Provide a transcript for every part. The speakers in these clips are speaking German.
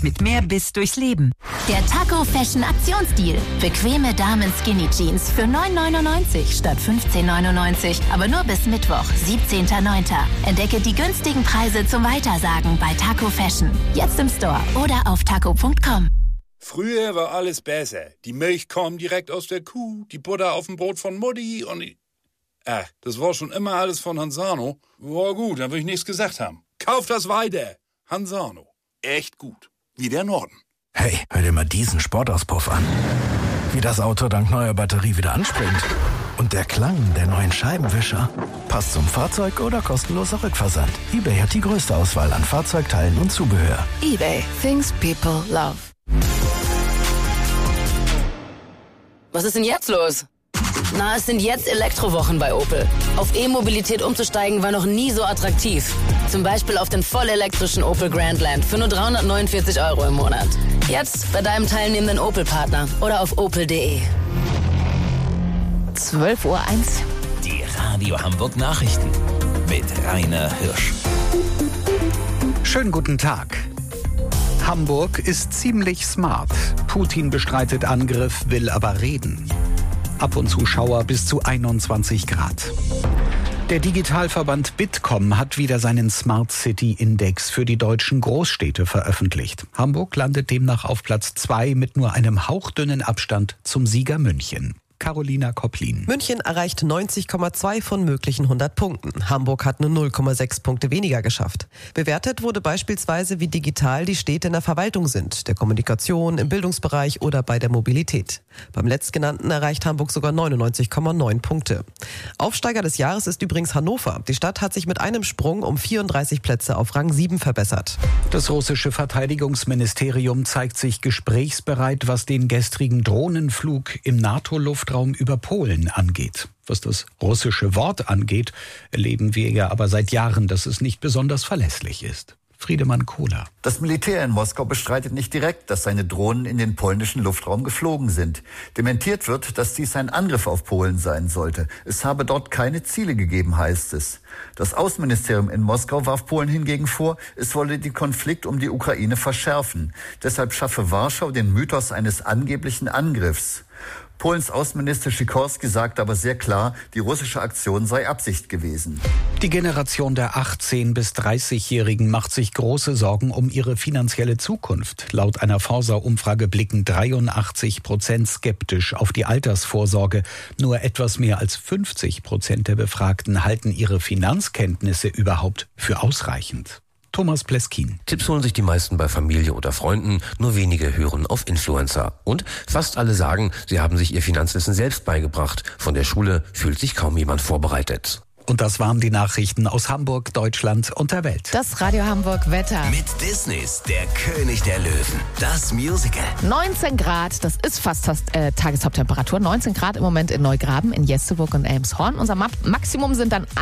mit mehr Biss durchs Leben. Der Taco Fashion Aktionsdeal. Bequeme Damen-Skinny-Jeans für 9,99 statt 15,99. Aber nur bis Mittwoch, 17.09. Entdecke die günstigen Preise zum Weitersagen bei Taco Fashion. Jetzt im Store oder auf taco.com. Früher war alles besser. Die Milch kam direkt aus der Kuh, die Butter auf dem Brot von Mutti und... das war schon immer alles von Hansano. War gut, dann will ich nichts gesagt haben. Kauf das weiter. Hansano. Echt gut. Wie der Norden. Hey, hör dir mal diesen Sportauspuff an. Wie das Auto dank neuer Batterie wieder anspringt. Und der Klang der neuen Scheibenwischer. Passt zum Fahrzeug oder kostenloser Rückversand. eBay hat die größte Auswahl an Fahrzeugteilen und Zubehör. eBay. Things people love. Was ist denn jetzt los? Na, es sind jetzt Elektrowochen bei Opel. Auf E-Mobilität umzusteigen war noch nie so attraktiv. Zum Beispiel auf den vollelektrischen Opel Grandland für nur 349 € im Monat. Jetzt bei deinem teilnehmenden Opel-Partner oder auf opel.de. 12:01 Uhr. Die Radio Hamburg Nachrichten mit Rainer Hirsch. Schönen guten Tag. Hamburg ist ziemlich smart. Putin bestreitet Angriff, will aber reden. Ab und zu Schauer bis zu 21 Grad. Der Digitalverband Bitkom hat wieder seinen Smart City Index für die deutschen Großstädte veröffentlicht. Hamburg landet demnach auf Platz 2 mit nur einem hauchdünnen Abstand zum Sieger München. Carolina Kopplin. München erreicht 90,2 von möglichen 100 Punkten. Hamburg hat nur 0,6 Punkte weniger geschafft. Bewertet wurde beispielsweise, wie digital die Städte in der Verwaltung sind, der Kommunikation, im Bildungsbereich oder bei der Mobilität. Beim letztgenannten erreicht Hamburg sogar 99,9 Punkte. Aufsteiger des Jahres ist übrigens Hannover. Die Stadt hat sich mit einem Sprung um 34 Plätze auf Rang 7 verbessert. Das russische Verteidigungsministerium zeigt sich gesprächsbereit, was den gestrigen Drohnenflug im NATO-Luftraum über Polen angeht. Was das russische Wort angeht, erleben wir ja aber seit Jahren, dass es nicht besonders verlässlich ist. Friedemann Kohler. Das Militär in Moskau bestreitet nicht direkt, dass seine Drohnen in den polnischen Luftraum geflogen sind. Dementiert wird, dass dies ein Angriff auf Polen sein sollte. Es habe dort keine Ziele gegeben, heißt es. Das Außenministerium in Moskau warf Polen hingegen vor, es wolle den Konflikt um die Ukraine verschärfen. Deshalb schaffe Warschau den Mythos eines angeblichen Angriffs. Polens Außenminister Sikorski sagt aber sehr klar, die russische Aktion sei Absicht gewesen. Die Generation der 18- bis 30-Jährigen macht sich große Sorgen um ihre finanzielle Zukunft. Laut einer Forsa-Umfrage blicken 83% skeptisch auf die Altersvorsorge. Nur etwas mehr als 50% der Befragten halten ihre Finanzkenntnisse überhaupt für ausreichend. Thomas Pleskin. Tipps holen sich die meisten bei Familie oder Freunden, nur wenige hören auf Influencer. Und fast alle sagen, sie haben sich ihr Finanzwissen selbst beigebracht. Von der Schule fühlt sich kaum jemand vorbereitet. Und das waren die Nachrichten aus Hamburg, Deutschland und der Welt. Das Radio Hamburg Wetter. Mit Disneys Der König der Löwen. Das Musical. 19 Grad, das ist fast Tageshaupttemperatur. 19 Grad im Moment in Neugraben, in Jesteburg und Elmshorn. Unser Maximum sind dann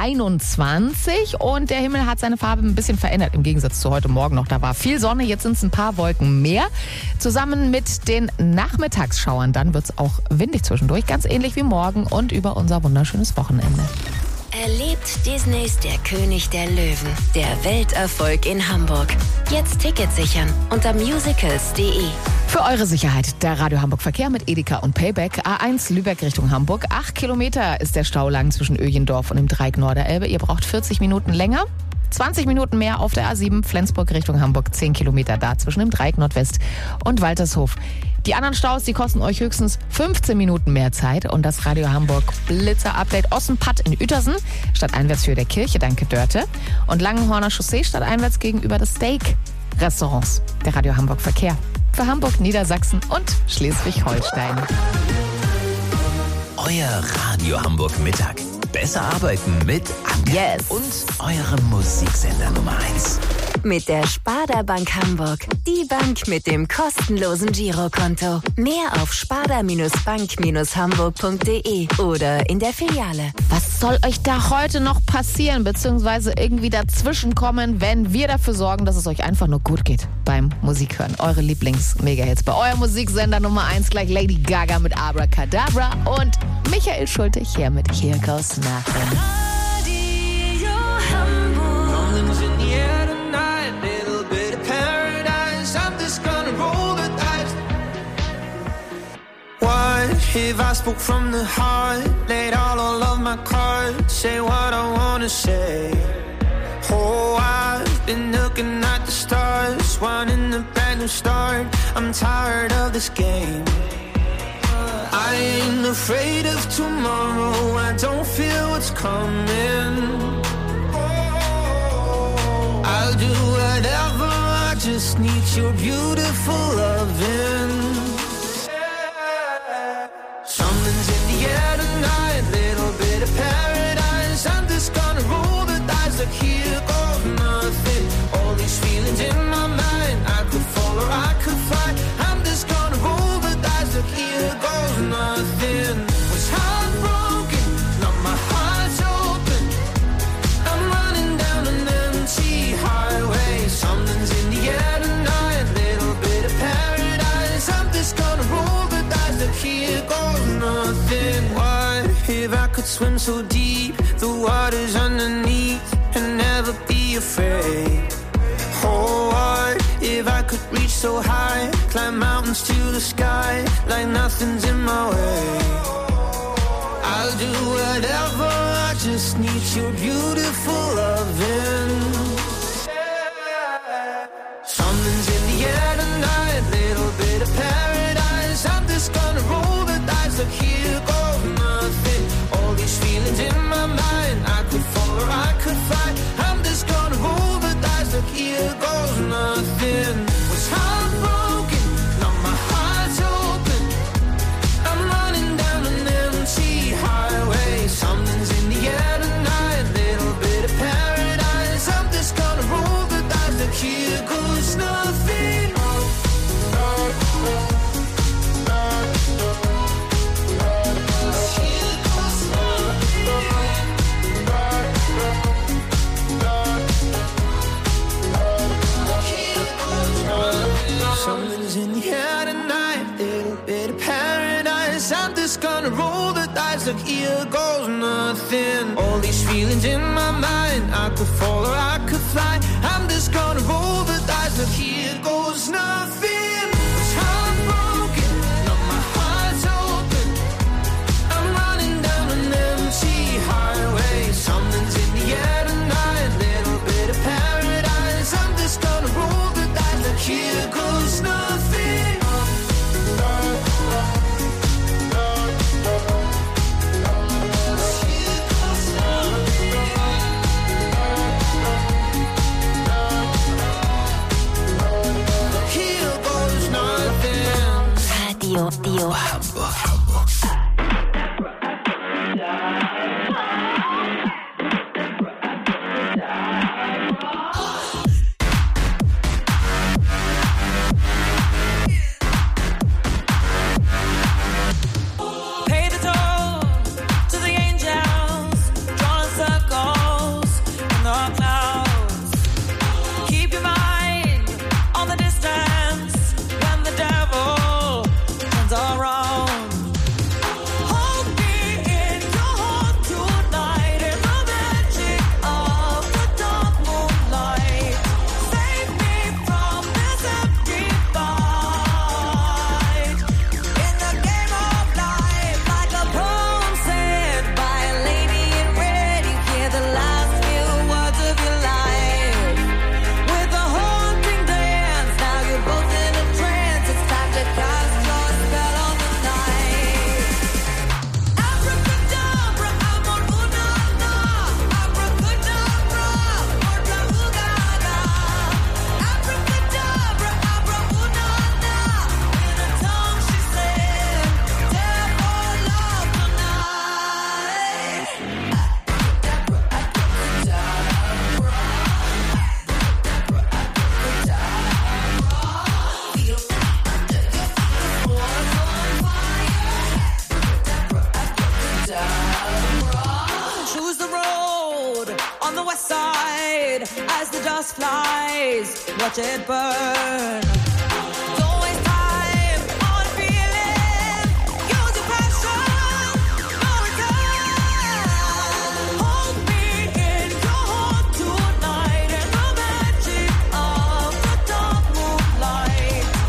21 und der Himmel hat seine Farbe ein bisschen verändert im Gegensatz zu heute Morgen noch. Da war viel Sonne, jetzt sind es ein paar Wolken mehr. Zusammen mit den Nachmittagsschauern, dann wird es auch windig zwischendurch, ganz ähnlich wie morgen und über unser wunderschönes Wochenende. Erlebt Disneys Der König der Löwen, der Welterfolg in Hamburg. Jetzt Tickets sichern unter musicals.de. Für eure Sicherheit der Radio Hamburg Verkehr mit Edeka und Payback. A1 Lübeck Richtung Hamburg. 8 Kilometer ist der Stau lang zwischen Öjendorf und dem Dreieck Norderelbe. Ihr braucht 40 Minuten länger. 20 Minuten mehr auf der A7 Flensburg Richtung Hamburg. 10 Kilometer da zwischen dem Dreieck Nordwest und Waltershof. Die anderen Staus, die kosten euch höchstens 15 Minuten mehr Zeit. Und das Radio Hamburg Blitzer-Update Ossenpatt in Uetersen, stadteinwärts für der Kirche, danke Dörte. Und Langenhorner Chaussee, stadteinwärts gegenüber des Steak-Restaurants. Der Radio Hamburg Verkehr. Für Hamburg, Niedersachsen und Schleswig-Holstein. Euer Radio Hamburg Mittag. Besser arbeiten mit Anke. Yes. Und eurem Musiksender Nummer 1. Mit der Sparda Bank Hamburg. Die Bank mit dem kostenlosen Girokonto. Mehr auf sparda-bank-hamburg.de oder in der Filiale. Was soll euch da heute noch passieren, beziehungsweise irgendwie dazwischenkommen, wenn wir dafür sorgen, dass es euch einfach nur gut geht beim Musikhören? Eure Lieblings-Mega-Hits bei eurem Musiksender Nummer 1, gleich Lady Gaga mit Abracadabra und Michael Schulte hier mit Here Goes Nothing. Little bit of paradise, I'm just gonna if I spoke from the heart, laid all of my cards, say what I wanna say. Oh, I've been looking at the stars, wanting a brand new start. I'm tired of this game. I ain't afraid of tomorrow, I don't feel what's coming. I'll do whatever, I just need your beautiful loving. Something's in the air tonight, little bit of paradise. I'm just gonna roll the dice, like here goes nothing. All these feelings in my mind, I could fall or I could fly. I'm just gonna roll the dice, like here goes nothing. Was heartbroken, now my heart's open. I'm running down an empty highway. Something's in the air tonight, little bit of paradise. I'm just gonna roll the dice, like here goes nothing. What if I could swim so deep, the water's underneath, and never be afraid? Oh, what if I could reach so high, climb mountains to the sky, like nothing's in my way? I'll do whatever, I just need your beautiful loving. Something's in the air tonight, little bit of paradise. I'm just gonna roll the dice, like here goes nothing. All these feelings in my mind, I could fall or I could fly. I'm just gonna roll the dice, like here goes nothing. Was heartbroken, now my heart's open. I'm running down an empty highway. Something's in the air tonight, little bit of paradise. I'm just gonna roll the dice, like here goes nothing. Something's in the air tonight, little bit of paradise. I'm just gonna roll the dice, like here goes nothing. All these feelings in my mind, I could fall or I could fly. I'm just gonna roll the dice, like here goes nothing. Was heartbroken, now my heart's open. I'm running down an empty highway. Something's in the air tonight, little bit of paradise. I'm just gonna roll the dice, like here goes nothing. Here goes nothing. Radio Hamburg. Pay the toll to the angels, drawing circles in the clouds. Keep your mind on the distance when the devil turns around. Hold me in your heart tonight in the magic of the dark moonlight. Save me from this empty fight. In the game of life, like a poem said by a lady in red, you hear the last few words of your life. With a haunting dance, now you're both in a trance. It's time to cast your spell on the night. Abracadabra, amor una, abracadabra, otra jugada. Abracadabra, abra una, in a tongue she said, dare for love tonight. Choose the road on the west side as the dust flies. Watch it burn.